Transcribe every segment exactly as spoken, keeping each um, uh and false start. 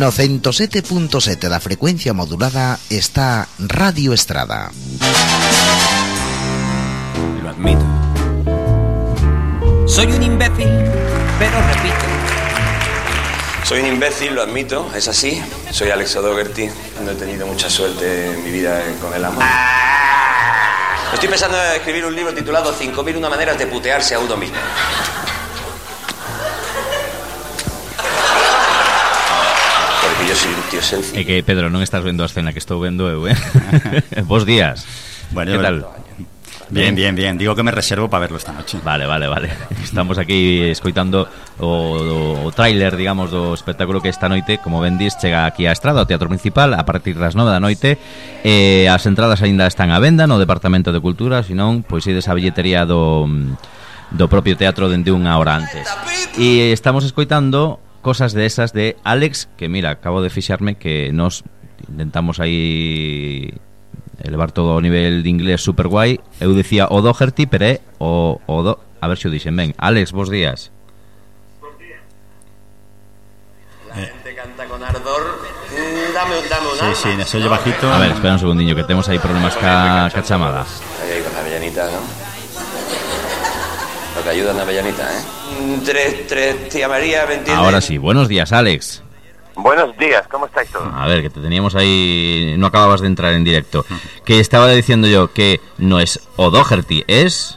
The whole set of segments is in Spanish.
No ciento sete punto sete da frecuencia modulada está Radio Estrada. Lo admito. Soy un imbécil, pero repito. Soy un imbécil, lo admito, es así. Soy Alex O'Doherty. No he tenido mucha suerte en mi vida con el amor. Estoy pensando en escribir un libro titulado cinco mil y una maneras de putearse a uno mismo. Porque yo soy un tío sencillo. É que, Pedro, non estás vendo a escena que estou vendo eu, eh? Bos días. Bueno, que tal? Bien, bien, bien. Digo que me reservo para verlo esta noche. Vale, vale, vale. Estamos aquí escoitando o, o, o tráiler, digamos, do espectáculo que esta noite, como ben dis, chega aquí á Estrada, ao Teatro Principal, a partir das nove da noite. Eh, as entradas aínda están á venda no Departamento de Cultura, senón, pois ides á billetería do, do propio teatro dende unha hora antes. E estamos escoitando cosas de esas de Alex, que mira, acabo de fixarme que nos intentamos aí elevar todo o nivel de inglés super guai. Eu dicía O'Doherty, pero é o, o do... A ver se o dixen ben. Alex, bos días. Bos días. La gente canta con ardor. Dame, dame un Sí, sí, me soy bajito. A ver, espera un segundinho, que temos aí problemas ca, ca chamada. Ahí, ahí con la avellanita, ¿no? Lo que ayuda en la avellanita, ¿eh? Tres, tres, tía María, ¿me entiendes? Ahora sí, buenos días, Alex. Buenos días, ¿cómo estáis todos? A ver, que te teníamos ahí... No acababas de entrar en directo. Que estaba diciendo yo que no es O'Doherty, es...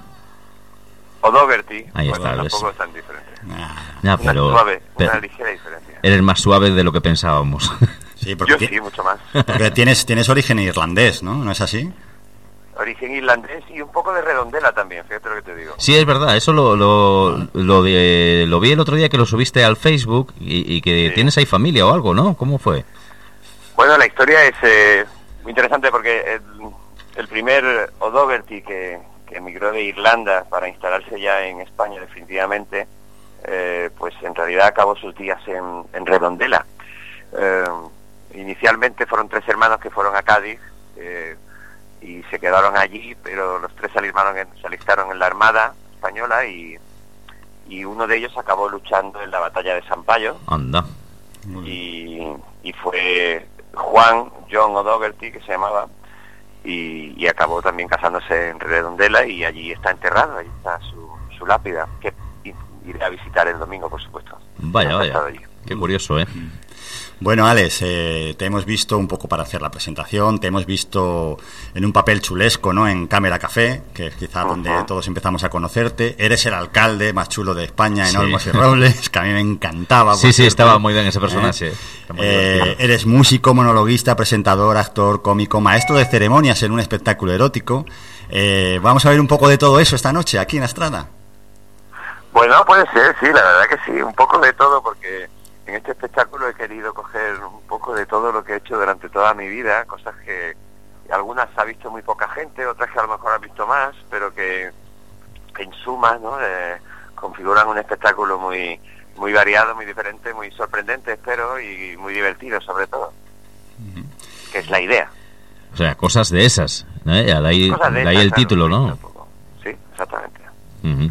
O'Doherty. Ahí bueno, está, tampoco ves. es tan diferente. Ya, pero, una suave, pero una ligera diferencia. Eres más suave de lo que pensábamos. Sí, porque Yo ti- sí, mucho más. Porque tienes, tienes origen irlandés, ¿no? ¿No es así? Origen irlandés y un poco de redondela también, fíjate lo que te digo. Sí, es verdad, eso lo lo, lo, de, lo vi el otro día que lo subiste al Facebook y, y que Sí. tienes ahí familia o algo, ¿no? ¿Cómo fue? Bueno, la historia es eh, muy interesante porque el, el primer O'Doherty que, que emigró de Irlanda para instalarse ya en España definitivamente, eh, pues en realidad acabó sus días en, en Redondela. Eh, inicialmente fueron tres hermanos que fueron a Cádiz eh, y se quedaron allí, pero los tres se alistaron en, se alistaron en la Armada Española y, y uno de ellos acabó luchando en la batalla de San Payo. Anda. Y, y fue Juan John O'Doherty, que se llamaba, y, y acabó también casándose en Redondela y allí está enterrado, ahí está su, su lápida, que iré a visitar el domingo, por supuesto. Vaya, Ha vaya. estado allí. Qué curioso, ¿eh? Bueno, Alex, eh, te hemos visto un poco para hacer la presentación, te hemos visto en un papel chulesco, ¿no? En Cámara Café, que es quizá donde Ajá. todos empezamos a conocerte. Eres el alcalde más chulo de España en Sí. Olmos y Robles, que a mí me encantaba. por Sí, sí, cierto. estaba muy bien ese personaje. Era muy Eh, divertido. eres músico, monologuista, presentador, actor, cómico, maestro de ceremonias en un espectáculo erótico. Eh, vamos a ver un poco de todo eso esta noche aquí en la Estrada. Bueno, puede ser, sí, la verdad que sí, un poco de todo, porque en este espectáculo he querido coger un poco de todo lo que he hecho durante toda mi vida, cosas que algunas ha visto muy poca gente, otras que a lo mejor ha visto más, pero que, que en suma, ¿no? Eh, configuran un espectáculo muy muy variado, muy diferente, muy sorprendente, espero, y muy divertido sobre todo, que es la idea. O sea, cosas de esas, ¿no? De ahí, Cosas de de ahí esas, el claro, título, sí, ¿no? tampoco. Sí, exactamente. Uh-huh.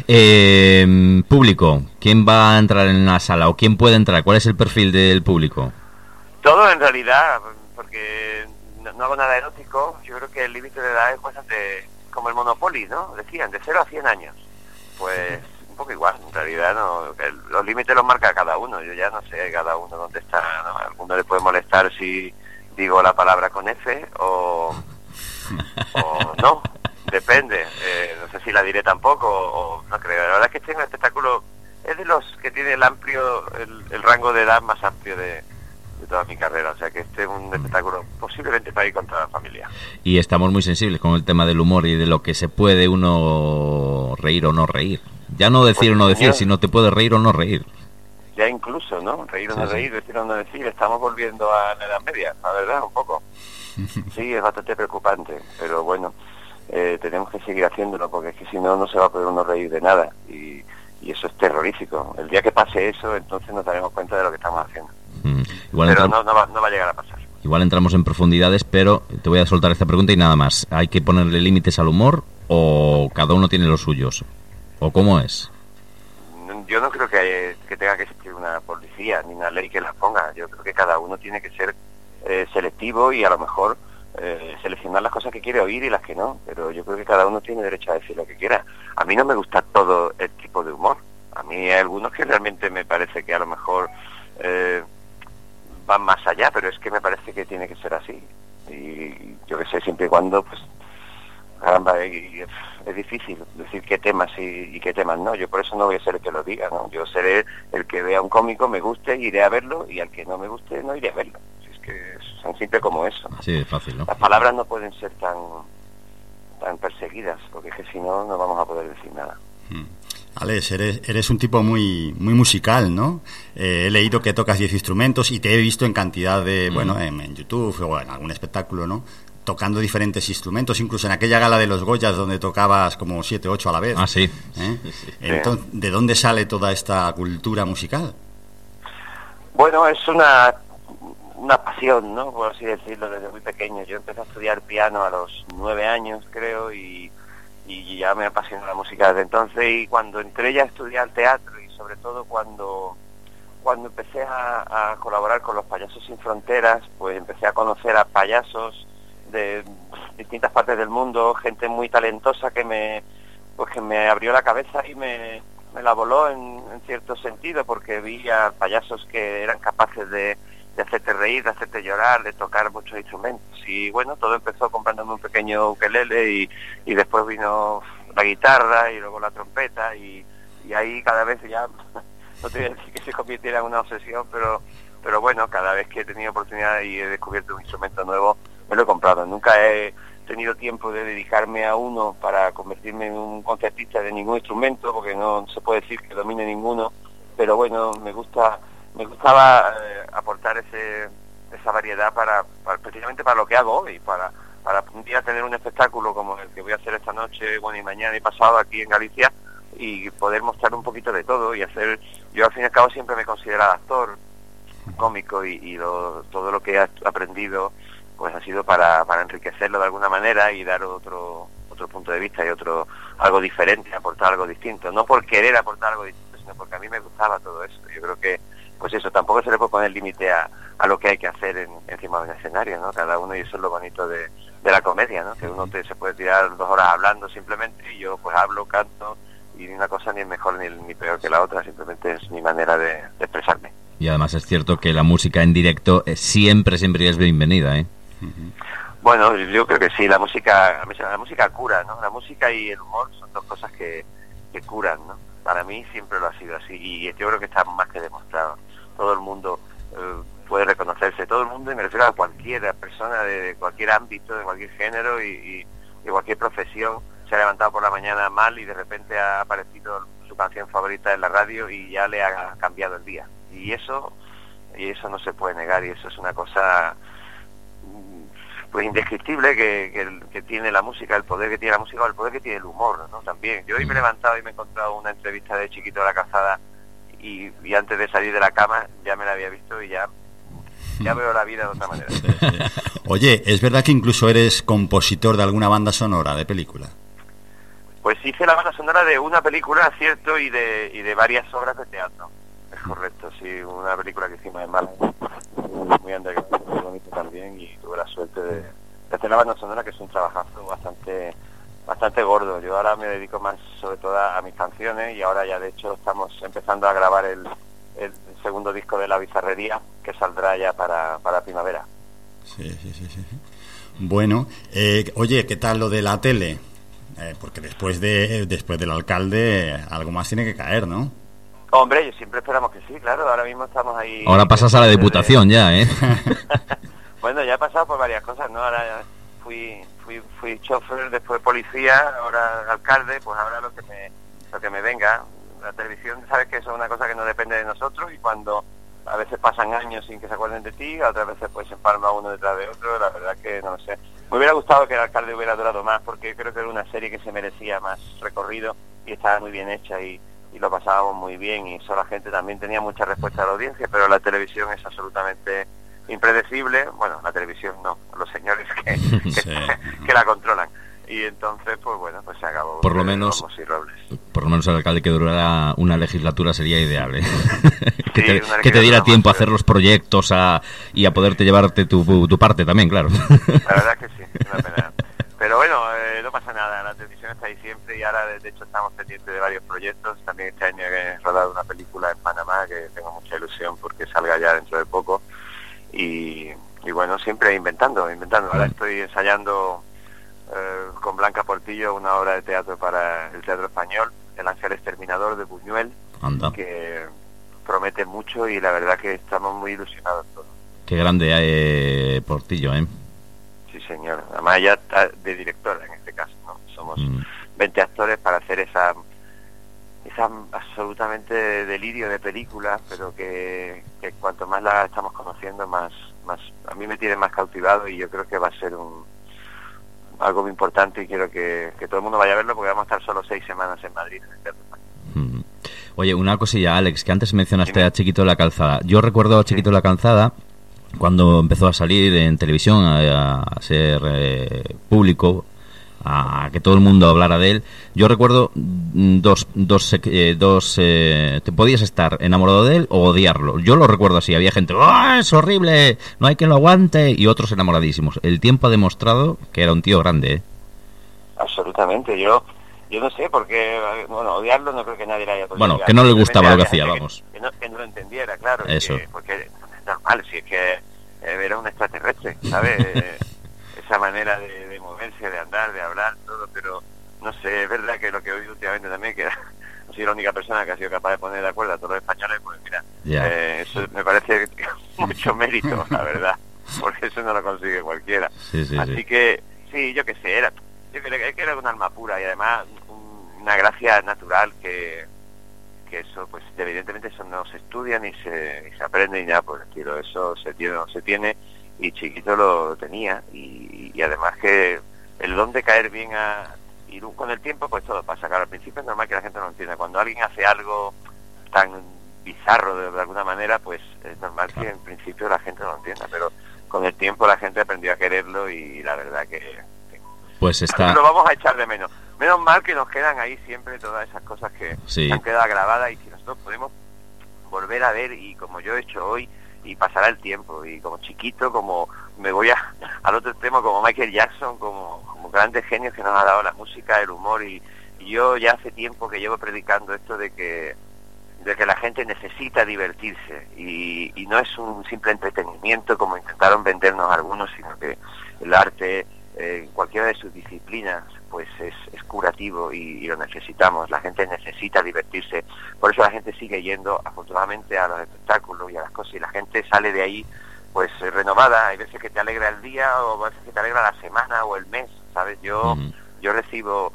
Eh, público, ¿quién va a entrar en la sala o quién puede entrar? ¿Cuál es el perfil del público? Todo en realidad, porque no, no hago nada erótico, yo creo que el límite de edad es cosas de, como el Monopoly, ¿no? Decían, de cero a cien años. Pues un poco igual, en realidad no, el, los límites los marca cada uno, yo ya no sé cada uno dónde está, ¿no? A alguno le puede molestar si digo la palabra con F o, o no, depende, eh, no sé si la diré tampoco o, o no creo. La verdad es que este es un espectáculo, es de los que tiene el amplio, el, el rango de edad más amplio de, de toda mi carrera, o sea que este es un espectáculo posiblemente para ir con toda la familia. Y estamos muy sensibles con el tema del humor y de lo que se puede uno reír o no reír. Ya no decir Pues, o no decir, señor. sino te puedes reír o no reír. Ya incluso, ¿no? Reír o no Sí, sí. reír, decir o no decir, estamos volviendo a la Edad Media, la verdad, un poco. Sí, es bastante preocupante, pero bueno, eh, tenemos que seguir haciéndolo, porque es que si no, no se va a poder uno reír de nada, y, y eso es terrorífico. El día que pase eso, entonces nos daremos cuenta de lo que estamos haciendo. Mm. Igual, Pero entra- no, no, va, no va a llegar a pasar. igual entramos en profundidades, pero te voy a soltar esta pregunta y nada más. ¿Hay que ponerle límites al humor o cada uno tiene los suyos? ¿O cómo es? yo no creo que, que tenga que existir una policía ni una ley que las ponga. Yo creo que cada uno tiene que ser eh, selectivo y a lo mejor eh, seleccionar las cosas que quiere oír y las que no, pero yo creo que cada uno tiene derecho a decir lo que quiera. A mí no me gusta todo el tipo de humor. A mí hay algunos que realmente me parece que a lo mejor eh, van más allá, pero es que me parece que tiene que ser así. Y yo que sé, siempre y cuando, pues, caramba, y, y es difícil decir qué temas y, y qué temas no. Yo por eso no voy a ser el que lo diga, ¿no? Yo seré el que vea un cómico, me guste, iré a verlo, y al que no me guste, no iré a verlo. Si es que es tan simple como eso. Sí, es fácil, ¿no? Las palabras no pueden ser tan tan perseguidas, porque es que si no, no vamos a poder decir nada. Hmm. Alex, eres, eres un tipo muy muy musical, ¿no? Eh, he leído que tocas diez instrumentos y te he visto en cantidad de, mm. bueno, en, en YouTube o en algún espectáculo, ¿no? Tocando diferentes instrumentos, incluso en aquella gala de los Goyas donde tocabas como siete, ocho a la vez. Ah, sí. ¿Eh? Sí, sí. Entonces, ¿de dónde sale toda esta cultura musical? Bueno, es una una pasión, ¿no? Por así decirlo, desde muy pequeño. Yo empecé a estudiar piano a los nueve años, creo, y y ya me apasionó la música desde entonces, y cuando entré ya a estudiar teatro y sobre todo cuando cuando empecé a, a colaborar con los Payasos Sin Fronteras, pues empecé a conocer a payasos de distintas partes del mundo, gente muy talentosa que me pues que me abrió la cabeza y me, me la voló en, en cierto sentido, porque vi a payasos que eran capaces de, de hacerte reír, de hacerte llorar, de tocar muchos instrumentos. Y bueno, todo empezó comprándome un pequeño ukelele y, y después vino la guitarra y luego la trompeta y, y ahí cada vez ya, no te voy a decir que se convirtiera en una obsesión, pero pero bueno, cada vez que he tenido oportunidad y he descubierto un instrumento nuevo, me lo he comprado. Nunca he tenido tiempo de dedicarme a uno para convertirme en un concertista de ningún instrumento, porque no se puede decir que domine ninguno, pero bueno, me gusta me gustaba eh, aportar ese esa variedad para, para precisamente para lo que hago hoy, para para un día tener un espectáculo como el que voy a hacer esta noche, bueno, y mañana y pasado aquí en Galicia, y poder mostrar un poquito de todo y hacer. Yo al fin y al cabo siempre me he considerado actor, cómico, y, y lo, todo lo que he aprendido pues ha sido para, para enriquecerlo de alguna manera y dar otro otro punto de vista y otro algo diferente, aportar algo distinto, no por querer aportar algo distinto, sino porque a mí me gustaba todo eso. Yo creo que pues eso, tampoco se le puede poner límite a, a lo que hay que hacer en, encima de un escenario, ¿no? Cada uno, y eso es lo bonito de, de la comedia, ¿no? Que uno te, se puede tirar dos horas hablando simplemente, y yo pues hablo, canto, y ni una cosa ni es mejor ni, ni peor que la otra, simplemente es mi manera de, de expresarme. Y además es cierto que la música en directo es siempre, siempre es bienvenida, ¿eh? Uh-huh. Bueno, yo creo que sí, la música la música cura, ¿no? La música y el humor son dos cosas que, que curan, ¿no? Para mí siempre lo ha sido así, y yo creo que está más que demostrado. Todo el mundo eh, puede reconocerse, todo el mundo, y me refiero a cualquier persona de cualquier ámbito, de cualquier género y, y de cualquier profesión, se ha levantado por la mañana mal y de repente ha aparecido su canción favorita en la radio y ya le ha cambiado el día. Y eso, y eso no se puede negar, y eso es una cosa pues indescriptible que, que, que tiene la música, el poder que tiene la música, o el poder que tiene el humor, ¿no? También. Yo hoy me he levantado y me he encontrado una entrevista de Chiquito de la Calzada, y, y antes de salir de la cama ya me la había visto y ya ya veo la vida de otra manera. Sí, sí. Oye, ¿es verdad que incluso eres compositor de alguna banda sonora de película? Pues hice la banda sonora de una película, cierto, y de y de varias obras de teatro. Es correcto, sí, una película que hicimos en Málaga, muy underground, muy bonito también, y tuve la suerte de, de hacer la banda sonora, que es un trabajazo bastante bastante gordo. Yo ahora me dedico más sobre todo a mis canciones, y ahora ya de hecho estamos empezando a grabar el, el segundo disco de La Bizarrería, que saldrá ya para, para primavera. Sí, sí, sí, sí. Bueno, eh, oye, ¿qué tal lo de la tele? Eh, porque después de después del alcalde algo más tiene que caer, ¿no? Hombre, yo siempre esperamos que sí, claro. Ahora mismo estamos ahí. Ahora pasas a la Diputación de... ya, ¿eh? Bueno, ya he pasado por varias cosas, ¿no? Ahora fui fui fui chofer, después policía, ahora alcalde, pues ahora lo que me lo que me venga. La televisión, sabes que eso es una cosa que no depende de nosotros, y cuando a veces pasan años sin que se acuerden de ti, otras veces pues se empalma uno detrás de otro, la verdad que no lo sé. Me hubiera gustado que el alcalde hubiera durado más, porque creo que era una serie que se merecía más recorrido y estaba muy bien hecha, y y lo pasábamos muy bien, y eso la gente también tenía mucha respuesta a la audiencia, pero la televisión es absolutamente impredecible. Bueno, la televisión no, los señores que, que, sí. que la controlan. y entonces, pues bueno, pues se acabó. Por lo menos, por lo menos el alcalde que durara una legislatura sería ideal, ¿eh? que, sí, te, que te diera tiempo a hacer los proyectos a, y a poderte llevarte tu, tu parte también, claro. La verdad que sí, es una pena. Pero bueno, eh, no pasa nada, la televisión está ahí siempre y ahora de hecho estamos pendientes de varios proyectos. También este año he rodado una película en Panamá que tengo mucha ilusión porque salga ya dentro de poco. Y, y bueno, siempre inventando, inventando. Ahora estoy ensayando eh, con Blanca Portillo una obra de teatro para el Teatro Español, El Ángel Exterminador de Buñuel, Anda. Que promete mucho y la verdad que estamos muy ilusionados todos. Qué grande eh, Portillo, ¿eh? Sí, señor. Además ella está de directora en este caso, ¿no? Somos mm. veinte actores para hacer esa esa absolutamente delirio de película, pero que, que cuanto más la estamos conociendo, más más a mí me tiene más cautivado y yo creo que va a ser un algo muy importante y quiero que, que todo el mundo vaya a verlo porque vamos a estar solo seis semanas en Madrid en el Teatro Español. Mm. Oye, una cosilla, Alex, que antes mencionaste Dime. a Chiquito de la Calzada. Yo recuerdo a Chiquito de la Calzada cuando empezó a salir en televisión, a, a ser eh, público, a que todo el mundo hablara de él. Yo recuerdo dos, dos, eh, dos eh, te podías estar enamorado de él o odiarlo. Yo lo recuerdo así, había gente, ¡oh, es horrible! No hay quien lo aguante, y otros enamoradísimos. El tiempo ha demostrado que era un tío grande, ¿eh? Absolutamente, yo yo no sé, porque, bueno, odiarlo no creo que nadie le haya podido. Bueno, odiar. Que no le gustaba lo que hacía, vamos. Que, que, no, que no lo entendiera, claro. Eso. Que, porque es normal, si es que eh, era un extraterrestre, ¿sabes? Esa manera de, de moverse, de andar, de hablar, todo, pero no sé, es verdad que lo que he oído últimamente también, que no soy la única persona que ha sido capaz de poner de acuerdo a todos los españoles, pues mira, yeah. eh, eso me parece mucho mérito, la verdad, porque eso no lo consigue cualquiera. Sí, sí, Así sí. que, sí, yo qué sé, era, yo creo que era un alma pura y además un, una gracia natural que, que eso, pues evidentemente eso no se estudia ni se, ni se aprende ni nada por el estilo, eso se tiene, se tiene y Chiquito lo tenía y, y además que el don de caer bien a y con el tiempo pues todo pasa, claro, al principio es normal que la gente no lo entienda, cuando alguien hace algo tan bizarro de, de alguna manera pues es normal que en principio la gente no lo entienda, pero con el tiempo la gente aprendió a quererlo y la verdad que, que pues está lo vamos a echar de menos, menos mal que nos quedan ahí siempre todas esas cosas que sí. han quedado grabadas y que nosotros podemos volver a ver y como yo he hecho hoy y pasará el tiempo y como Chiquito, como me voy a, al otro extremo, como Michael Jackson, como, como grandes genios que nos ha dado la música, el humor y, y yo ya hace tiempo que llevo predicando esto de que de que la gente necesita divertirse y, y no es un simple entretenimiento como intentaron vendernos algunos, sino que el arte eh, en cualquiera de sus disciplinas pues es, es curativo y, y lo necesitamos, la gente necesita divertirse, por eso la gente sigue yendo afortunadamente a los espectáculos y a las cosas y la gente sale de ahí pues eh, renovada, hay veces que te alegra el día o a veces que te alegra la semana o el mes, ¿sabes? Yo uh-huh. yo recibo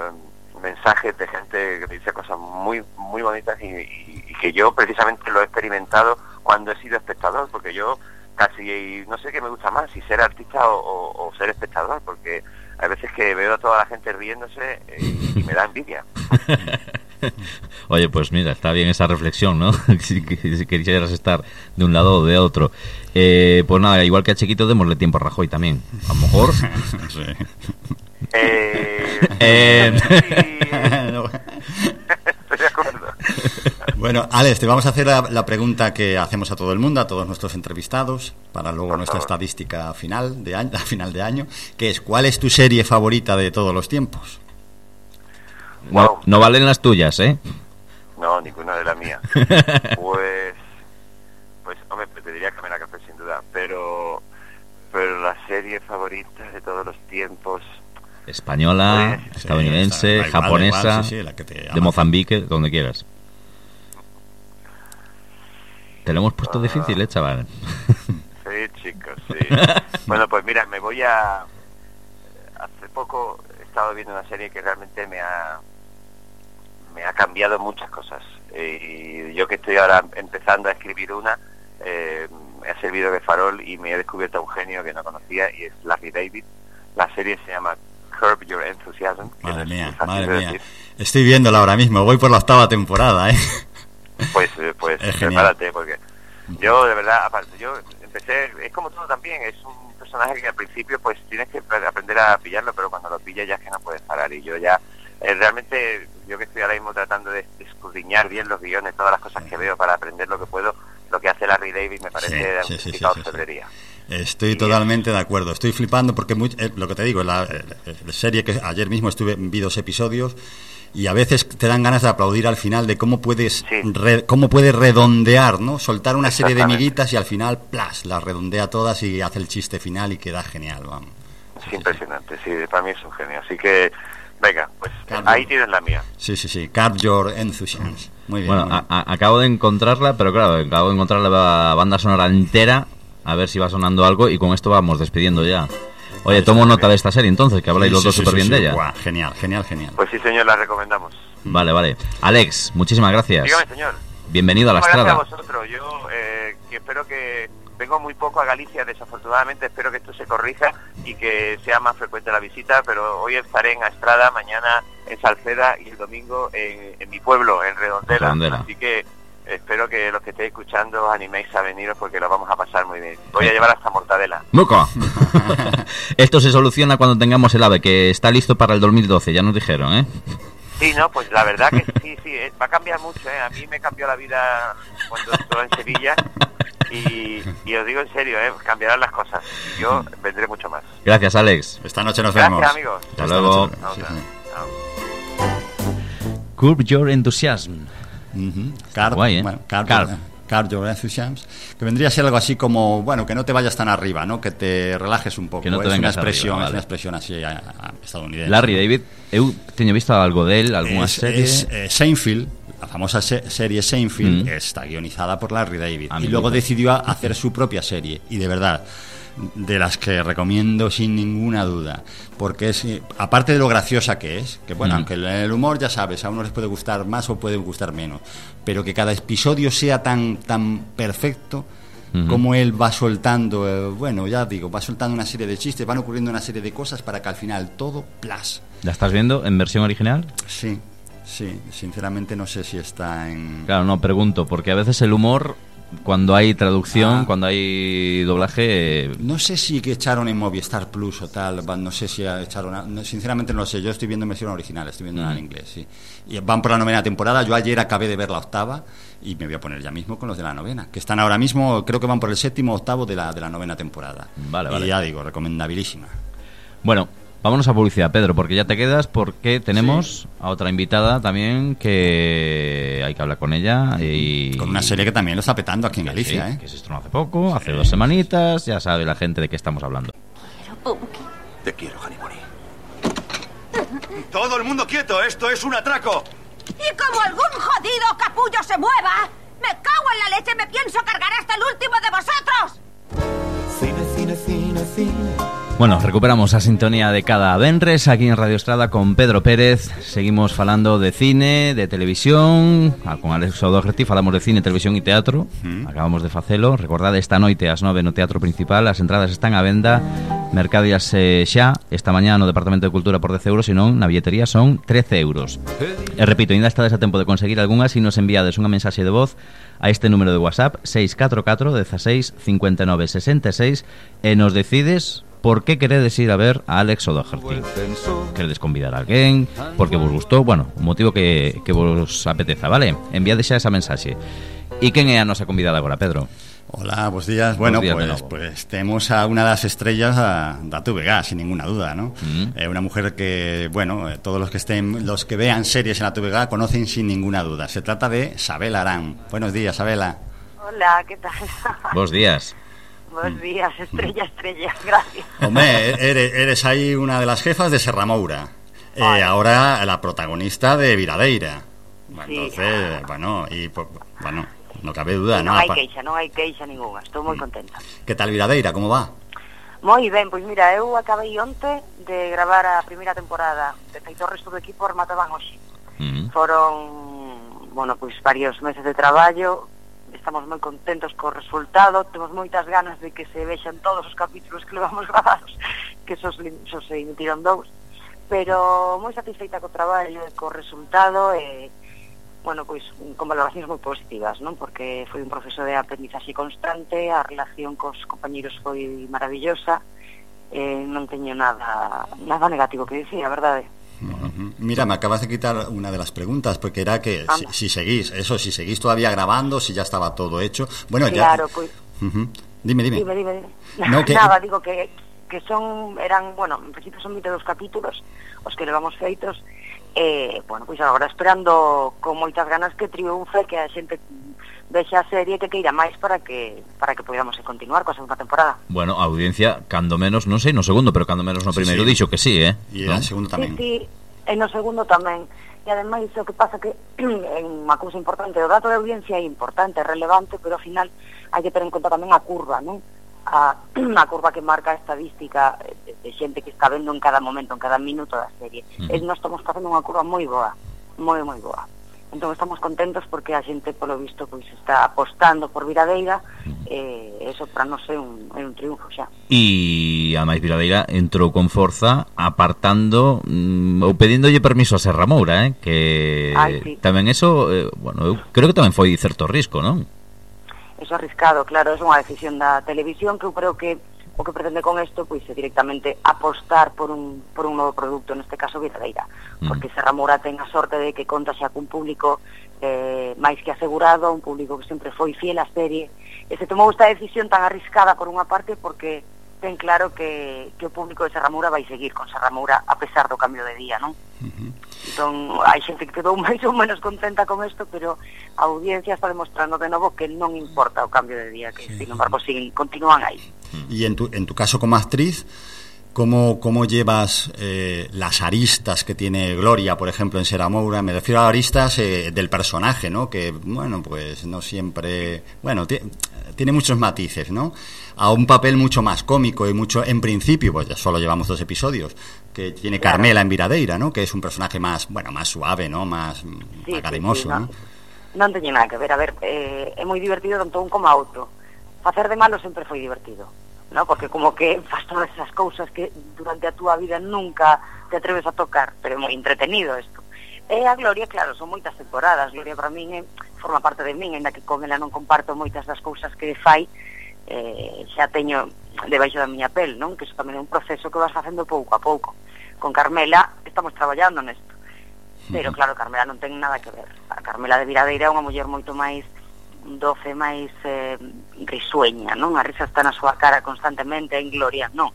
eh, mensajes de gente que me dice cosas muy muy bonitas y, y, y que yo precisamente lo he experimentado cuando he sido espectador, porque yo casi no sé qué me gusta más, si ser artista o, o, o ser espectador, porque hay veces que veo a toda la gente riéndose eh, y me da envidia. Oye, pues mira, está bien esa reflexión, ¿no? si, si quisieras estar de un lado o de otro. Eh, pues nada, igual que a Chiquito, démosle tiempo a Rajoy también. A lo mejor... sí. Eh... eh... Estoy de acuerdo. Bueno, Alex, te vamos a hacer la, la pregunta que hacemos a todo el mundo, a todos nuestros entrevistados, para luego Por nuestra favor. estadística final de año, a final de año, que es ¿cuál es tu serie favorita de todos los tiempos? No, Wow. no valen las tuyas, ¿eh? No, ninguna de las mías. Pues, pues, hombre, te diría que me la café sin duda, pero, pero la serie favorita de todos los tiempos, Española, Pues, estadounidense, Sí, da igual, da japonesa, igual, sí, sí, la que te de amace. Mozambique, donde quieras. Te lo hemos puesto difícil, ¿eh, chaval? sí, chicos, sí. Bueno, pues mira, me voy a... Hace poco he estado viendo una serie que realmente me ha me ha cambiado muchas cosas. Y yo que estoy ahora empezando a escribir una, eh, me ha servido de farol y me he descubierto a un genio que no conocía y es Larry David. La serie se llama Curb Your Enthusiasm. Que Madre no es mía, muy fácil madre de mía. decir. Estoy viéndola ahora mismo, voy por la octava temporada, ¿eh? Pues, eh, pues Es genial. prepárate porque Yo, de verdad, aparte, yo empecé, es como todo también, es un personaje que al principio pues tienes que aprender a pillarlo, pero cuando lo pillas ya es que no puedes parar. Y yo ya, eh, realmente, yo que estoy ahora mismo tratando de escudriñar bien los guiones, todas las cosas que veo para aprender lo que puedo, lo que hace Larry David me parece de sí, sí, sí, auténtica sí, orfebrería. sí. Estoy y totalmente es... de acuerdo, estoy flipando porque muy, eh, lo que te digo, la, la serie que ayer mismo estuve, vi dos episodios y a veces te dan ganas de aplaudir al final de cómo puedes sí. re, cómo puedes redondear, ¿no? Soltar una serie de miguitas y al final, plas, las redondea todas y hace el chiste final y queda genial, vamos. Es impresionante, sí, para mí es un genio, así que venga, pues Carb ahí tienes la mía. Sí, sí, sí, Curb Your Enthusiasm. Muy bien. Bueno, muy bien. A, a, acabo de encontrarla, pero claro, acabo de encontrar la banda sonora entera, a ver si va sonando algo y con esto vamos despidiendo ya. Oye, tomo nota de esta serie entonces, que habláis sí, los dos sí, súper sí, bien sí. de ella. Buah, genial, genial, genial. Pues sí, señor, la recomendamos. Vale, vale. Alex, muchísimas gracias. Dígame, señor. Bienvenido a La Estrada. Gracias a vosotros. Yo eh, que espero que... Vengo muy poco a Galicia, desafortunadamente, espero que esto se corrija y que sea más frecuente la visita, pero hoy estaré en Estrada, mañana en Salceda y el domingo en, en mi pueblo, en Redondela. Redondela. Así que espero que los que estéis escuchando os animéis a veniros porque lo vamos a pasar muy bien. Voy a llevar hasta mortadela. ¡Muco! Esto se soluciona cuando tengamos el AVE, que está listo para el dos mil doce, ya nos dijeron, ¿eh? Sí, no, pues la verdad que sí, sí, eh, va a cambiar mucho, ¿eh? A mí me cambió la vida cuando estuve en Sevilla. Y, y os digo en serio, ¿eh? Cambiarán las cosas. Yo vendré mucho más. Gracias, Alex. Esta noche nos Gracias, vemos. Gracias, amigos. Hasta luego. Sí, sí. Curb Your Enthusiasm. Uh-huh. Curb, Guay, ¿eh? Bueno, Curb, Curb. Curb Your Enthusiasm. Que vendría a ser algo así como, bueno, que no te vayas tan arriba, ¿no? Que te relajes un poco. Que no te es vengas una expresión, arriba, vale. Es una expresión así a, a estadounidense. Larry David, eu teño visto algo de él, alguna es, serie. Es eh, Seinfeld. La famosa se serie Seinfeld mm. está guionizada por Larry David a y luego gusta. decidió hacer su propia serie y de verdad de las que recomiendo sin ninguna duda porque es aparte de lo graciosa que es que bueno mm. aunque el humor ya sabes a uno les puede gustar más o puede gustar menos pero que cada episodio sea tan tan perfecto mm-hmm. como él va soltando eh, bueno ya digo va soltando una serie de chistes van ocurriendo una serie de cosas para que al final todo plas. ¿La estás viendo en versión original? Sí. Sí, sinceramente no sé si está en... Claro, no, pregunto, porque a veces el humor, cuando hay traducción, ah. cuando hay doblaje... Eh... No sé si que echaron en Movistar Plus o tal, no sé si echaron... A... No, sinceramente no lo sé, yo estoy viendo en versión original, estoy viendo mm. en inglés, sí. Y van por la novena temporada, yo ayer acabé de ver la octava y me voy a poner ya mismo con los de la novena, que están ahora mismo, creo que van por el séptimo o octavo de la, de la novena temporada. Vale, vale. Y ya digo, recomendabilísima. Bueno... Vámonos a publicidad, Pedro, porque ya te quedas, porque tenemos sí. a otra invitada también que hay que hablar con ella. Y... Con una serie que también lo está petando aquí en Galicia, sí, ¿eh? Que se estrenó hace poco, hace sí. dos semanitas, ya sabe la gente de qué estamos hablando. Te quiero, Hanimori. ¡Todo el mundo quieto! ¡Esto es un atraco! ¡Y como algún jodido capullo se mueva! ¡Me cago en la leche! ¡Me pienso cargar hasta el último de vosotros! Cine, cine, cine, cine. Bueno, recuperamos a sintonía de cada venres aquí en Radio Estrada con Pedro Pérez. Seguimos falando de cine, de televisión. Con Alex O'Doherty falamos de cine, televisión e teatro. Mm. Acabamos de facelo. Recordade esta noite ás nove no Teatro Principal. As entradas están á venda. Mercadias eh, xa. Esta mañá no Departamento de Cultura por dez euros. E non, na billetería son trece euros. E repito, ainda estades a tempo de conseguir algunhas e nos enviades unha mensaxe de voz a este número de WhatsApp seis catro catro, dieciséis, cincuenta y nueve, sesenta y seis e nos decides por qué queredes ir a ver a Alex O'Doherty. Queredes convidar a alguén, porque vos gustou, bueno, un motivo que, que vos apeteza, vale? Enviade xa esa mensaxe. E quen é a nosa convidada agora, Pedro? Hola, buenos días. Bueno, días pues, pues tenemos a una de las estrellas a, da T V G, sin ninguna duda, ¿no? Mm. Eh, una mujer que, bueno, eh, todos los que estén, los que vean series en la T V G conocen sin ninguna duda. Se trata de Sabela Arán. Buenos días, Sabela. Hola, ¿qué tal? Buenos días. Buenos días, estrella, estrella, gracias. Hombre, eres, eres ahí una de las jefas de Serra Moura. Eh, ahora la protagonista de Viradeira. Sí. Entonces, bueno, y pues, bueno, no cabe duda, ¿no? No hai queixa, non hai queixa ninguna, estou moi contenta. Que tal Viradeira, como va? Moi ben, pois mira, eu acabei onte de gravar a primeira temporada, de feito o resto do equipo remataban hoxe. Uh-huh. Foron, bueno, pois varios meses de traballo, estamos moi contentos co resultado, temos moitas ganas de que se vexan todos os capítulos que levamos gravados, que só se emitiron dous, pero moi satisfeita co traballo e co resultado, e bueno, pois con valoracións moi positivas, non? Porque foi un proceso de aprendizaxe constante, a relación cos compañeros foi maravillosa, eh, non teño nada nada negativo que dicir, a verdade. Uh-huh. Mira, me acabas de quitar una de las preguntas, porque era que si, si seguís, eso, si seguís todavía grabando, si ya estaba todo hecho. Bueno, claro, ya... Pues... Uh-huh. Dime, dime. Dime, dime, dime. No, que... Nada, digo que, que son, eran, bueno, en principio son veintidós capítulos os que levamos feitos. Eh, bueno, pois agora esperando con moitas ganas que triunfe, que a xente vexa a serie, que queira máis para que para que podamos continuar coa segunda temporada. Bueno, a audiencia, cando menos, non sei no segundo, pero cando menos no sí, primeiro sí. dixo que sí, eh? E no segundo tamén. Sí, sí, e no segundo tamén. E ademais o que pasa que é unha cousa importante, o dato de audiencia é importante, é relevante, pero ao final hai que ter en conta tamén a curva, non? A, a curva que marca a estadística de, de xente que está vendo en cada momento, en cada minuto da serie. Uh-huh. E nós estamos facendo unha curva moi boa, moi, moi boa. Entón estamos contentos porque a xente, polo visto, pois está apostando por Viradeira, e eh, eso para nós é un, é un triunfo xa. E a máis Viradeira entrou con forza apartando mm, ou pedíndolle permiso a Serra Moura, eh? Que Ay, sí. Tamén eso, eh, bueno, eu creo que tamén foi certo risco, non? Eso arriscado, claro, é unha decisión da televisión que eu creo que o que pretende con isto pois é directamente apostar por un por un novo produto, neste caso Viradeira, mm. porque Serra Moura ten a sorte de que conta xa cun público eh, máis que asegurado, un público que sempre foi fiel á serie, e se tomou esta decisión tan arriscada por unha parte porque ten claro que, que o público de Serra Moura vai seguir con Serra Moura a pesar do cambio de día, non? Uh-huh. Entón, hai xente que quedou máis ou menos contenta con isto, pero a audiencia está demostrando de novo que non importa o cambio de día, que sí. Sin embargo siguen, continúan aí. Y en tu, en tu caso como actriz, ¿cómo, cómo llevas eh, las aristas que tiene Gloria, por ejemplo, en Serra Moura? Me refiero a aristas eh, del personaje, ¿no? Que, bueno, pues no siempre... Bueno, t- tiene muchos matices, ¿no? A un papel mucho más cómico y mucho, en principio, pues ya solo llevamos dos episodios, que tiene claro. Carmela en Viradeira, ¿no? Que es un personaje más, bueno, más suave, ¿no? Más sí, acadimoso, sí, sí, no. ¿no? Non teñe nada que ver, a ver, eh, é moi divertido tanto un como a outro. Facer de malo sempre foi divertido, ¿no? Porque como que faz todas esas cousas que durante a túa vida nunca te atreves a tocar, pero é moi entretenido isto. E a Gloria, claro, son moitas temporadas. Gloria para min é, forma parte de min, ainda que con ela non comparto moitas das cousas que fai, eh, xa teño debaixo da miña pel, non? Que iso tamén é un proceso que vas facendo pouco a pouco. Con Carmela estamos traballando nesto, pero claro, Carmela non ten nada que ver. A Carmela de Viradeira é unha muller moito máis doce, máis eh, risueña, non? A risa está na súa cara constantemente, en Gloria non.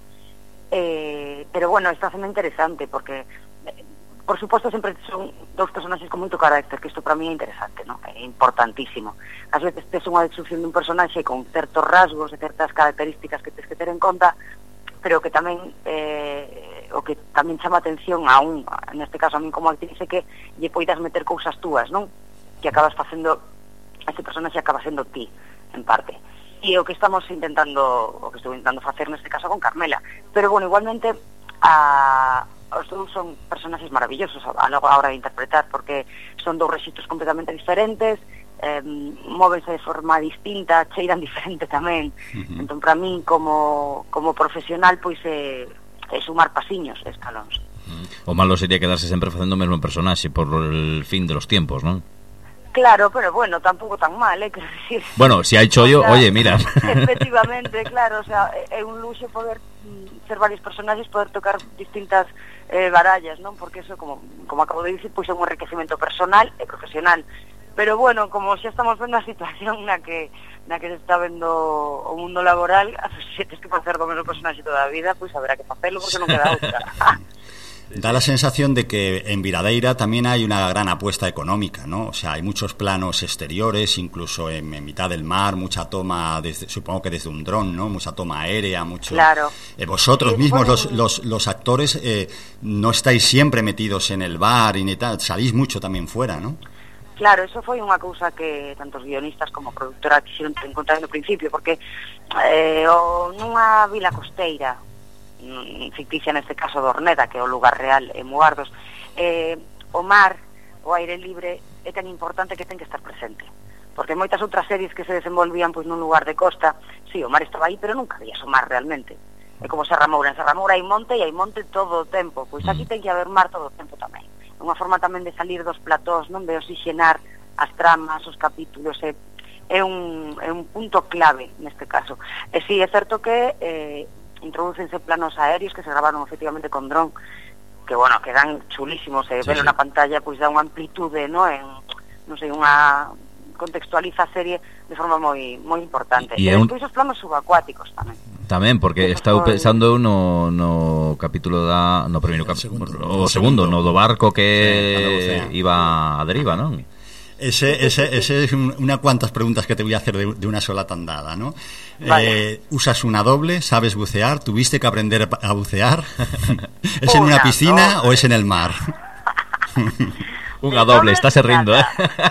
Eh, pero bueno, está sendo interesante porque por suposto sempre son dous personaxes con moito carácter, que isto para mí é interesante, non? É importantísimo. Ás veces tes unha descripción dun personaxe con certos rasgos e certas características que tes que ter en conta, pero que tamén eh, o que tamén chama atención a un, neste caso a min como actriz, é que lle poidas meter cousas túas, non? Que acabas facendo, ese personaxe acaba sendo ti, en parte. E o que estamos intentando, o que estou intentando facer neste caso con Carmela. Pero bueno, igualmente a os dous son personaxes maravillosos a la hora de interpretar, porque son dous rexistros completamente diferentes, eh, móvense de forma distinta, cheiran diferente tamén. Uh-huh. Entón, para min, como, como profesional, pois é, é sumar pasiños, escalóns. Uh-huh. O malo sería quedarse sempre facendo o mesmo personaxe por el fin de los tiempos, non? Claro, pero bueno, tampouco tan mal, eh, quero decir. Bueno, si hai chollo, o sea, oye, mira. Efectivamente, claro, o sea, é un luxo poder ser varios personaxes, poder tocar distintas eh, barallas, non? Porque eso, como, como acabo de dicir, pois é un enriquecimento personal e profesional. Pero bueno, como xa estamos vendo a situación na que na que se está vendo o mundo laboral, se tens que facer do mesmo personaxe toda a vida, pois haberá que facelo porque non queda outra. Da la sensación de que en Viradeira también hay una gran apuesta económica, ¿no? O sea, hay muchos planos exteriores, incluso en, en mitad del mar, mucha toma, desde, supongo que desde un dron, ¿no? Mucha toma aérea, mucho... Claro. Eh, vosotros sí, mismos, bueno, los, los, los actores, eh, no estáis siempre metidos en el bar y ni tal, salís mucho también fuera, ¿no? Claro, eso foi unha cousa que tanto os guionistas como a productora quixeron ter en conta no principio, porque eh, o, nunha vila costeira, ficticia neste caso de Orneda, que é o lugar real en Mugardos, eh, o mar, o aire libre é tan importante que ten que estar presente, porque moitas outras series que se desenvolvían pois nun lugar de costa, sí, o mar estaba aí, pero nunca veías o mar realmente. É como Serra Moura, en Serra Moura hai monte e hai monte todo o tempo, pois aquí ten que haber mar todo o tempo tamén. É unha forma tamén de salir dos platós, non, de oxigenar as tramas, os capítulos, é, é, un, é un punto clave neste caso. E si, é certo que eh, introducense planos aéreos que se gravaron efectivamente con dron, que, bueno, que dan chulísimos, e sí, ver sí. na pantalla, pois dá unha amplitude, no, en, non sei, unha contextualiza a serie de forma moi moi importante. E, e despois un... os planos subacuáticos tamén. Tamén, porque estaba foi... pensando no, no capítulo da no primeiro capítulo, o segundo, no do barco que sí, iba a deriva, non? Ese, ese, ese es un, una cuantas preguntas que te voy a hacer de, de una sola tandada, ¿no? Vale. Eh, ¿Usas una doble? ¿Sabes bucear? ¿Tuviste que aprender a bucear? ¿Es una, en una piscina no. o es en el mar? Unha doble, estás rindo, eh?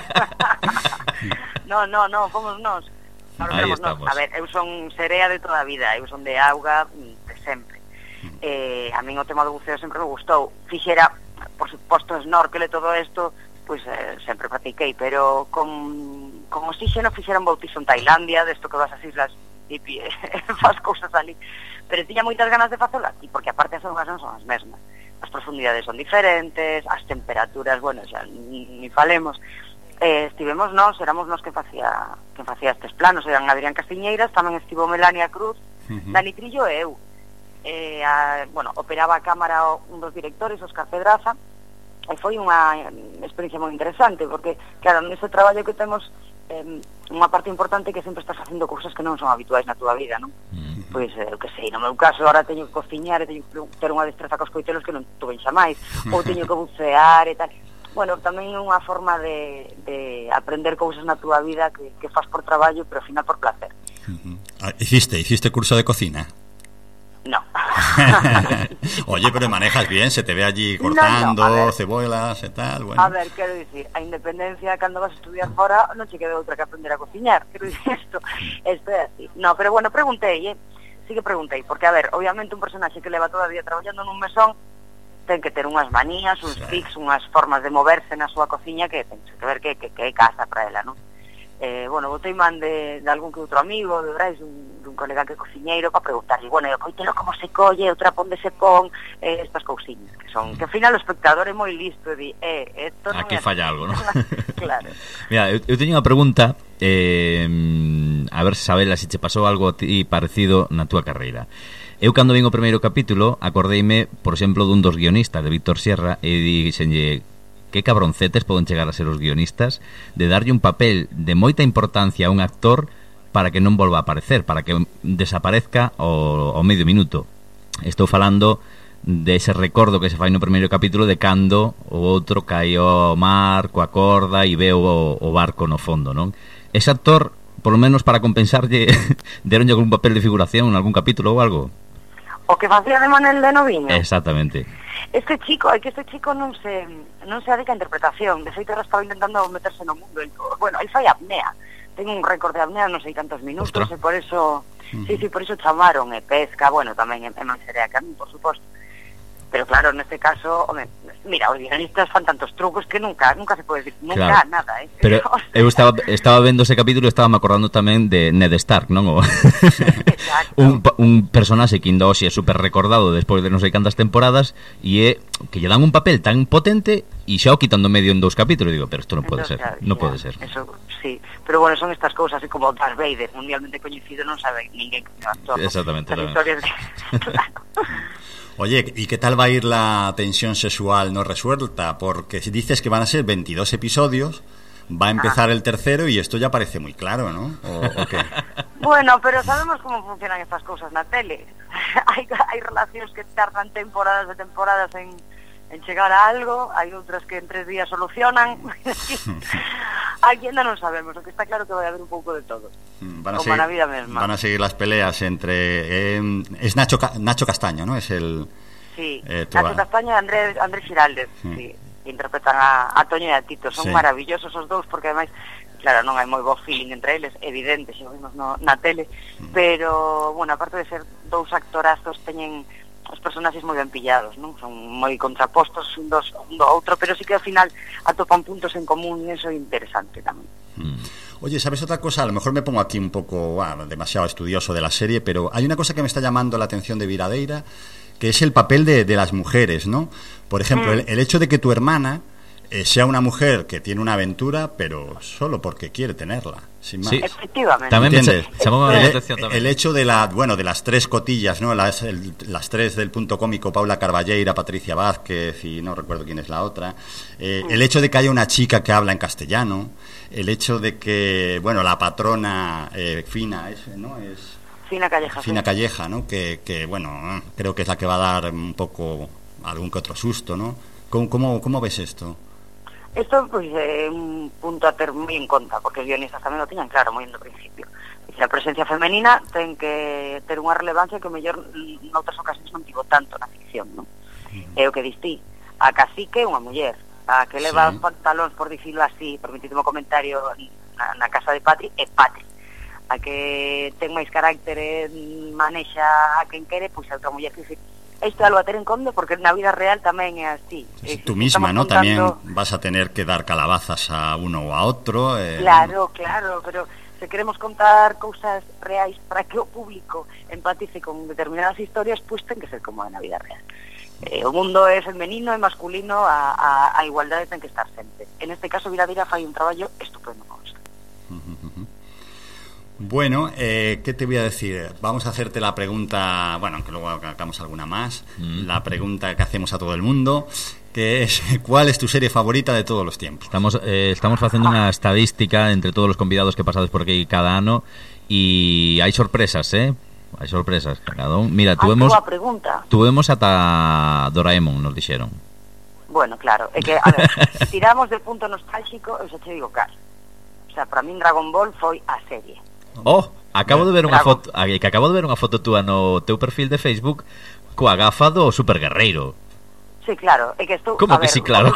No, no, no, fomos nós. Ahí estamos. A ver, eu son serea de toda a vida, eu son de auga de sempre. Eh, a min o tema do buceo sempre me gustou. Fixera, por suposto, snorkel e todo isto, pois eh, sempre practiquei, pero con, con oxígeno fixera un bautizo en Tailandia, desto que vas ás islas Tipi e faz cousas ali. Pero tiña moitas ganas de facelo aquí, porque aparte as augas non son as mesmas. As profundidades son diferentes, as temperaturas, bueno, xa ni, ni falemos. Eh, estivemos nós, éramos nós que facía que facía estes planos, eran Adrián Castiñeiras, tamén estivo Melania Cruz, uh-huh. Dani Trillo e eu. Eh, a, bueno, operaba a cámara un dos directores, Óscar Pedraza, e foi unha experiencia moi interesante, porque, claro, nese traballo que temos, eh, unha parte importante que sempre estás facendo cousas que non son habituais na túa vida, non? Uh-huh. Pois, eu eh, que sei, no meu caso, ahora teño que cociñar e teño que ter unha destreza cos coitelos que non tuve xa máis, ou teño que bucear e tal. Bueno, tamén é unha forma de, de aprender cousas na túa vida que, que faz por traballo, pero ao final por placer. Uh-huh. ¿Hiciste, hiciste curso de cocina? No. Oye, pero manejas bien, se te ve allí cortando no, no, cebollas e tal, bueno. A ver, quero dicir, a independencia cando vas a estudiar fora non che queda outra que aprender a cociñar, quero dicir isto, isto é así. No, pero bueno, preguntei, eh? sí que preguntei, porque a ver, obviamente un personaxe que leva toda a vida traballando nun mesón ten que ter unhas manías, uns tics, unhas formas de moverse na súa cociña que ten que ver que, que, que é casa para ela, non? Eh, bueno, botei man de, de algún que outro amigo, de Brais, un, un colega que é cociñeiro, para preguntarlle, bueno, coitelo como se colle, outra ponde se pon, eh, estas cousiñas, que son, que ao final o espectador é moi listo e di, eh, esto non aquí é falla algo, non? Claro. Mira, eu, eu teño unha pregunta, eh, a ver, Sabela, se che pasou algo a ti parecido na túa carreira. Eu, cando vin o primeiro capítulo, acordeime, por exemplo, dun dos guionistas de Víctor Sierra, e dixenlle, que cabroncetes poden chegar a ser os guionistas de darlle un papel de moita importancia a un actor para que non volva a aparecer, para que desaparezca ao, ao medio minuto. Estou falando de ese recordo que se fai no primeiro capítulo de cando o outro caio ao mar coa corda e veo o, o barco no fondo, non? Ese actor, polo menos para compensarlle, deronlle algún papel de figuración en algún capítulo ou algo? O que facía de Manel de Noviño. Exactamente. Este chico, é que este chico non se non se dedica a interpretación. De feito, era estaba intentando meterse no mundo. El, bueno, el fai apnea. Ten un récord de apnea, non sei cantos minutos, Ostras. E por eso, uh-huh. sí, sí, por eso chamaron, e pesca, bueno, tamén é máis serea que a mí, por suposto. Pero claro, neste caso, home, mira, os guionistas fan tantos trucos que nunca, nunca se pode decir, nunca claro. nada, eh. Pero eu estaba estaba vendo ese capítulo e estaba me acordando tamén de Ned Stark, non? O un, un personaxe que ainda hoxe é super recordado despois de non sei cantas temporadas e é que lle dan un papel tan potente e xa o quitando medio en dous capítulos, digo, pero isto non pode Entonces, ser, non pode ser. Eso, sí, pero bueno, son estas cousas así como Darth Vader, mundialmente coñecido, non sabe ninguén que é actor. Exactamente. Las historias que... claro. Oye, ¿y qué tal va a ir la tensión sexual no resuelta? Porque si dices que van a ser veintidós episodios, va a empezar ah. el tercero y esto ya parece muy claro, ¿no? ¿O, o qué? Bueno, pero sabemos cómo funcionan estas cosas na tele. hay, hay relacións que tardan temporadas de temporadas en, en chegar a algo, hai outras que en tres días solucionan. Aquí ainda non sabemos, o que está claro que vai haber un pouco de todo. Van a, como seguir, na vida mesma. Van a seguir las peleas entre... Eh, es Nacho, Nacho Castaño, ¿no? Es el... Sí, eh, Nacho Castaño e Andrés, Andrés Giraldez, mm. sí, interpretan a, a Toño e a Tito. Son sí. maravillosos os dous, porque ademais, claro, non hai moi bo feeling entre eles, evidente, se vimos no, na tele, mm. pero, bueno, aparte de ser dous actorazos, teñen os personaxes moi ben pillados, non? Son moi contrapostos un, dos, un do outro, pero sí que ao final atopan puntos en común, e eso é interesante tamén. Mm. Oye, ¿sabes otra cosa? A lo mejor me pongo aquí un poco bueno, demasiado estudioso de la serie, pero hay una cosa que me está llamando la atención de Viradeira, que es el papel de, de las mujeres, ¿no? Por ejemplo, mm. el, el hecho de que tu hermana eh, sea una mujer que tiene una aventura, pero solo porque quiere tenerla, sin más. Sí. Efectivamente. También ¿Entiendes? me llamó la el, atención también. el hecho de la, bueno, de las tres cotillas, ¿no? Las, el, las tres del punto cómico, Paula Carballeira, Patricia Vázquez y no recuerdo quién es la otra. Eh, el hecho de que haya una chica que habla en castellano, el hecho de que, bueno, la patrona eh, Fina, es, ¿no? Es Fina Calleja. Fina sí. Calleja, ¿no? Que, que, bueno, creo que es la que va a dar un poco algún que otro susto, ¿no? ¿Cómo, cómo, cómo ves esto? Esto, pues, é eh, un punto a ter moi en conta, porque os guionistas tamén o tiñan claro moi no principio. E a presencia femenina ten que ter unha relevancia que o mellor noutras ocasións non tivo tanto na ficción, non? Mm. É o que distí. A cacique é unha muller, a que leva sí. os pantalóns, por dicirlo así, permitidme o comentario, na, na casa de Patri, é Patri. A que ten máis carácter e manexa a quen quere, pois é outra muller que dice, isto é algo a ter en conta porque na vida real tamén é así. Sí, tú misma, ¿no? Contando... También vas a tener que dar calabazas a uno o a otro. Eh... Claro, claro, pero se queremos contar cousas reais para que o público empatice con determinadas historias, pois pues ten que ser como na vida real. Eh, o mundo é femenino e masculino, a, a, a igualdade ten que estar sempre. En este caso, Viladira fai un traballo estupendo con isto. Uh-huh, uh-huh. Bueno, eh, ¿qué te voy a decir? Vamos a hacerte la pregunta, bueno, aunque luego hagamos alguna más, mm. la pregunta que hacemos a todo el mundo, que es, ¿cuál es tu serie favorita de todos los tiempos? Estamos eh, estamos facendo unha estadística entre todos os convidados que pasades por aquí cada ano e hai sorpresas, eh? Hai sorpresas cada un. Mira, tuvemos tuvemos ata Doraemon, nos dixeron. Bueno, claro, é que, a ver, tiramos del punto nostálgico, eu xa te digo caso. O sea, para min Dragon Ball foi a serie. Oh, acabo de ver unha foto, que acabo de ver unha foto túa no teu perfil de Facebook coa gafa do Super Guerreiro. Sí, claro, é que estou, como a que ver, sí, claro?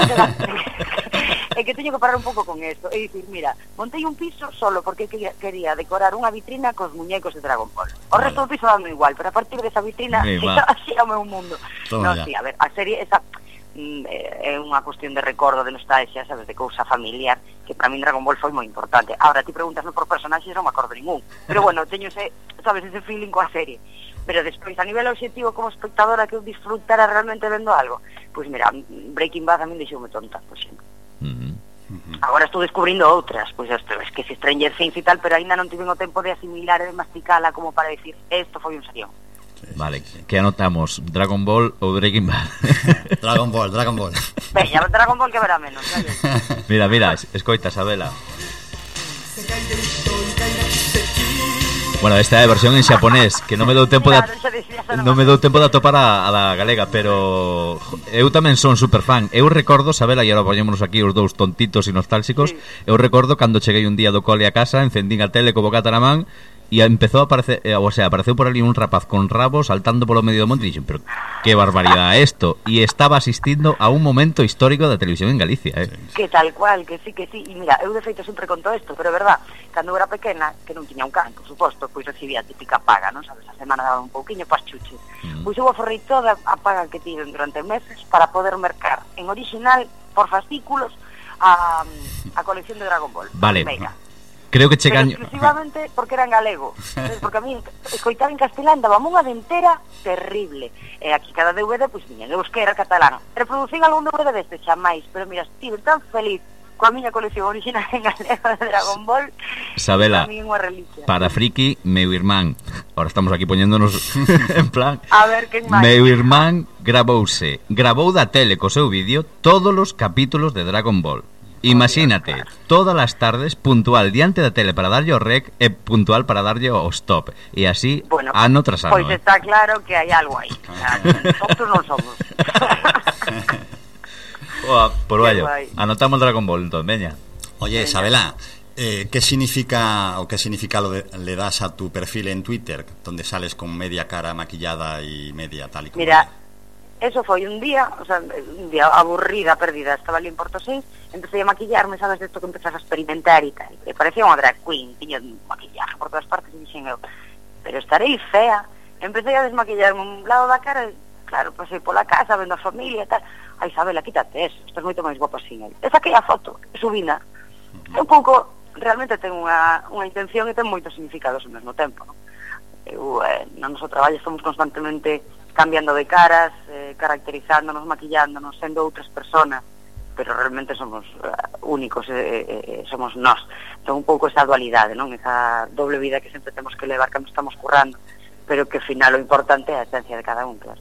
É que teño que parar un pouco con esto e dicir, mira, montei un piso solo porque quería, quería decorar unha vitrina cos muñecos de Dragon Ball. O vale. resto do piso dando igual, pero a partir desa vitrina así é o meu mundo. Toma no, ya. sí, a ver, a serie esa é unha cuestión de recordo, de nostalgia, sabes, de cousa familiar, que para min Dragon Ball foi moi importante. Ahora, ti preguntasme por personaxes, non me acordo ningún, pero bueno, teño ese, sabes, ese feeling coa serie. Pero despois, a nivel objetivo como espectadora, que eu disfrutara realmente vendo algo, pois mira, Breaking Bad a min deixoume tonta, por exemplo. Uh-huh. Uh-huh. Agora estou descubrindo outras, pois isto, es que se Stranger Things e tal, pero aínda non tiven o tempo de asimilar e de masticala como para decir, esto foi un serión. Vale, que anotamos? Dragon Ball ou Breaking Bad? Dragon Ball, Dragon Ball. Veña, Dragon Ball que verá menos. Mira, mira, escoita, Sabela. Bueno, esta é a versión en xaponés, que non me dou tempo claro, de non me dou tempo de atopar a, a da galega, pero eu tamén son super fan. Eu recordo, Sabela, e agora poñémonos aquí os dous tontitos e nostálxicos, sí. Eu recordo cando cheguei un día do cole a casa, encendín a tele co bocata na man, e empezou a aparecer, eh, o sea, apareceu por ali un rapaz con rabo saltando polo medio do monte e dixen, pero que barbaridade é isto, e estaba asistindo a un momento histórico da televisión en Galicia, eh. Que tal cual, que sí, que sí, e mira, eu de feito sempre conto isto, pero é verdad, cando eu era pequena, que non tiña un can, por suposto, pois recibía a típica paga, non sabes, a semana daba un pouquiño pas chuches, mm. pois eu aforrei toda a paga que tiven durante meses para poder mercar en original, por fascículos, a, a colección de Dragon Ball. Vale, Venga. Creo que che gaño... exclusivamente porque era en galego. Porque a mí escoitar en castelán daba unha dentera terrible. E aquí cada D V D, pois, miña, en euskera, catalán. Reproducín algún D V D deste xamais, pero mira, estive tan feliz coa miña colección original en galego de Dragon Ball. Sabela, para friki, meu irmán. Ahora estamos aquí poñéndonos en plan... A ver, quen máis? Meu irmán gravouse, gravou da tele co seu vídeo todos os capítulos de Dragon Ball. Imagínate, todas as tardes puntual diante da tele para darlle o rec e puntual para darlle o stop. E así, bueno, ano tras ano. Pois pues está claro que hai algo aí. Nosotros non somos. Oa, por vallo. Anotamos Dragon Ball, entón, veña. Oye, Isabela, eh, ¿qué significa o qué significado le, le das a tu perfil en Twitter, donde sales con media cara maquillada y media tal y como? Mira, eso foi un día, o sea, un día aburrida, perdida, estaba ali en Portosín, empecé a maquillarme, sabes, de esto que empezas a experimentar e tal, e parecía unha drag queen, tiña maquillaje por todas partes, e dixen eu, pero estarei fea, empecé a desmaquillarme un lado da cara, e claro, pasei pola casa, vendo a familia e tal, ai, Isabela, quítate eso, estás moito máis guapa sin el, e saquei a foto, e subina, e un pouco, realmente ten unha, unha intención e ten moitos significados ao mesmo tempo, non? Eu, eh, no noso traballo estamos constantemente cambiando de caras, eh, caracterizándonos, maquillándonos, sendo outras personas, pero realmente somos uh, únicos, eh, eh, somos nós. Entón un pouco esa dualidade, non? Esa doble vida que sempre temos que levar cando estamos currando, pero que ao final lo importante é a esencia de cada un, claro.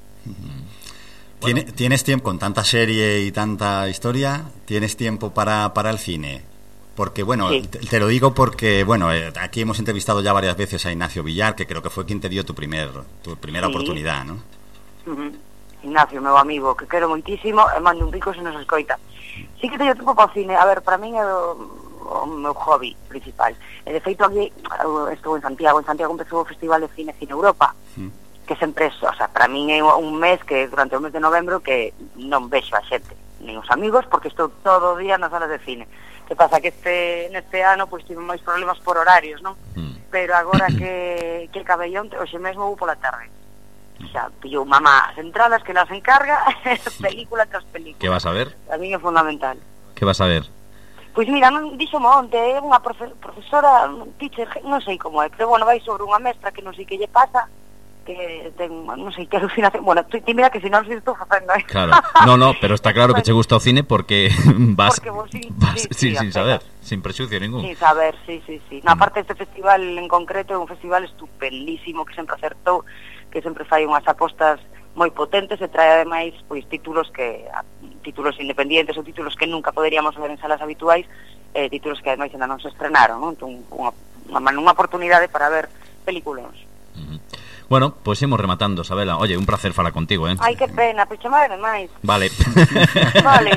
¿Tienes, ¿Tienes tiempo, con tanta serie y tanta historia, tienes tiempo para, para el cine? Porque, bueno, sí. te, te lo digo porque, bueno, eh, aquí hemos entrevistado ya varias veces a Ignacio Villar, que creo que fue quien te dio tu primer tu primera sí. oportunidad, ¿no? Uh-huh. Ignacio, meu amigo, que quero moitísimo, e mando un pico se nos escoita. Sí que teño tempo para o cine, a ver, para min é o, o meu hobby principal. E de feito aquí, estou en Santiago, en Santiago empezou o Festival de Cine Cine Europa, uh-huh. que sempre, o sea, para min é un mes que, durante o mes de novembro, que non vexo a xente, nin os amigos, porque estou todo o día nas salas de cine. Que pasa que este neste ano pois tive máis problemas por horarios, non? Mm. Pero agora que que acabei onte, hoxe mesmo vou pola tarde. O sea, pillo mamá as entradas que las encarga, película tras película. Que vas a ver? A mí é fundamental. Que vas a ver? Pois mira, non dixo onte, é unha profe, profesora, teacher, non sei como é, pero bueno, vai sobre unha mestra que non sei que lle pasa, que ten, non sei, que alucinación. Bueno, ti mira que si non se estou facendo, eh. Claro, no, no, pero está claro que te gusta o cine porque vas, porque vos, sí, vas sí, sí, sí, sin saber, sin prejuicio ningún. Sin saber, sí, sí, sí. No, aparte este festival en concreto é un festival estupendísimo que sempre acertou, que sempre fai unhas apostas moi potentes e trae ademais pois títulos que títulos independientes ou títulos que nunca poderíamos ver en salas habituais, eh, títulos que ademais ainda non se estrenaron, non? Entón, unha, unha, unha oportunidade para ver películas. Uh-huh. Bueno, pois pues imos rematando, Sabela. Oye, un placer falar contigo, eh? Ai, que pena, pero chamade máis. Vale. Vale.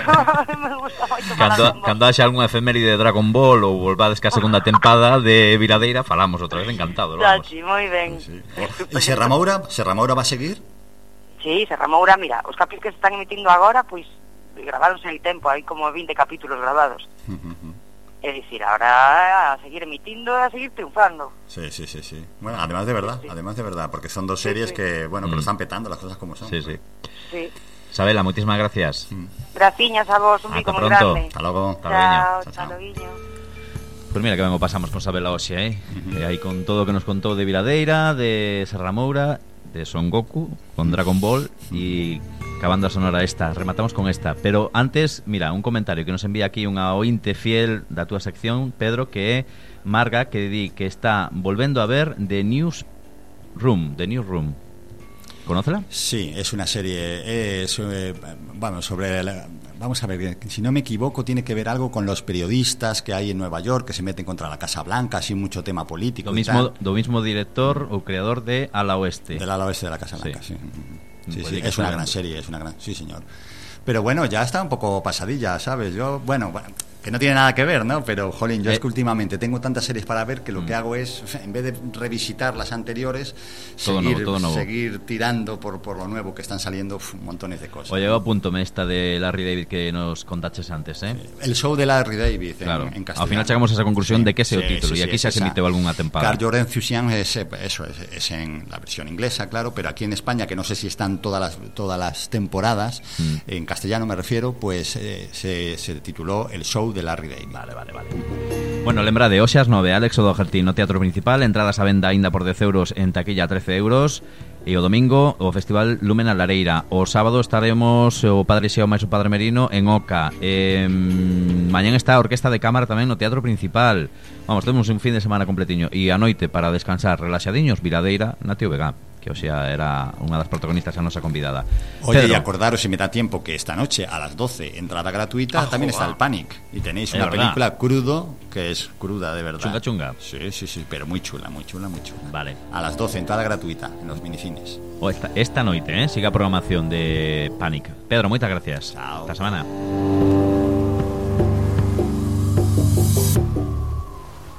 Me gusta moito falar cando, con vos. Cando haxe algunha efeméride de Dragon Ball ou volvades que a segunda tempada de Viradeira, falamos outra vez, encantado, vamos. Sí, moi ben. Sí. E Serra Moura, Serra Moura va a seguir? Sí, Serra Moura, mira, os capítulos que se están emitindo agora, pois graváronse en el tempo, hai como veinte capítulos grabados. Uh-huh. Es decir, ahora a seguir emitiendo, a seguir triunfando. Sí, sí, sí, sí. Bueno, además de verdad, sí, sí. además de verdad, porque son dos series sí, sí. que, bueno, mm. pero están petando las cosas como son. Sí, sí. Sí. Sabela, muchísimas gracias. Mm. Graciñas a vos, un pico muy grande. Hasta luego. Chao, chao, chao. Pues mira que vengo pasamos con Sabela hoxe, eh? Uh-huh. eh? Aí con todo o que nos contou de Viradeira, de Serra Moura, de Son Goku, con Dragon Ball e ca banda sonora esta, rematamos con esta. Pero antes, mira, un comentario que nos envía aquí unha ointe fiel da túa sección, Pedro, que é Marga, que di que está volvendo a ver The Newsroom, The Newsroom. ¿Conócela? Sí, es una serie, es, eh, bueno, sobre la, vamos a ver, si no me equivoco, tiene que ver algo con los periodistas que hay en Nueva York, que se meten contra la Casa Blanca, así mucho tema político. Do mismo, do mismo director o creador de Ala Oeste. Del Ala Oeste de la Casa Blanca, sí. Sí, sí, sí, es una gran serie, es una gran, sí, señor. Pero bueno, ya está un poco pasadilla, ¿sabes? Yo, bueno, bueno, que no tiene nada que ver, ¿no? Pero, jolín, yo eh. es que últimamente tengo tantas series para ver que lo mm. que hago es, en vez de revisitar las anteriores, todo seguir, nuevo, todo nuevo. seguir tirando por, por lo nuevo, que están saliendo uf, montones de cosas. Oye, apúntome esta de Larry David que nos contaches antes, ¿eh? El show de Larry David, claro. en, en castellano. Al final llegamos a esa conclusión sí, de que ese sí, es el título, sí, y aquí sí, se ha emitido alguna temporada. Curb Your Enthusiasm es, eso, es, es en la versión inglesa, claro, pero aquí en España, que no sé si están todas las, todas las temporadas, mm. en castellano me refiero, pues eh, se, se tituló El show de Larry David. Vale, vale, vale. Bueno, lembrade, hoxe ás nove, Alex O'Doherty no Teatro Principal, entradas a venda aínda por dez euros, en taquilla trece euros, e o domingo o Festival Lumen a Lareira. O sábado estaremos o Padre Xeo máis o Padre Merino en Oca. Eh, mañán está a Orquesta de Cámara tamén no Teatro Principal. Vamos, temos un fin de semana completiño. E a noite para descansar relaxadiños, Viradeira na Tío Vega, que o sea era unha das protagonistas a nosa convidada. Oye, Pedro. Y acordaros, si me da tiempo, que esta noche a las doce, entrada gratuita, ah, también joder. Está el Panic. Y tenéis una película crudo, que es cruda de verdad. Chunga, chunga. Sí, sí, sí, pero muy chula, muy chula, muy chula. Vale. A las doce, entrada gratuita, en los minicines. O esta, esta noite, eh? Siga a programación de Panic. Pedro, moitas gracias. Chao. Esta semana.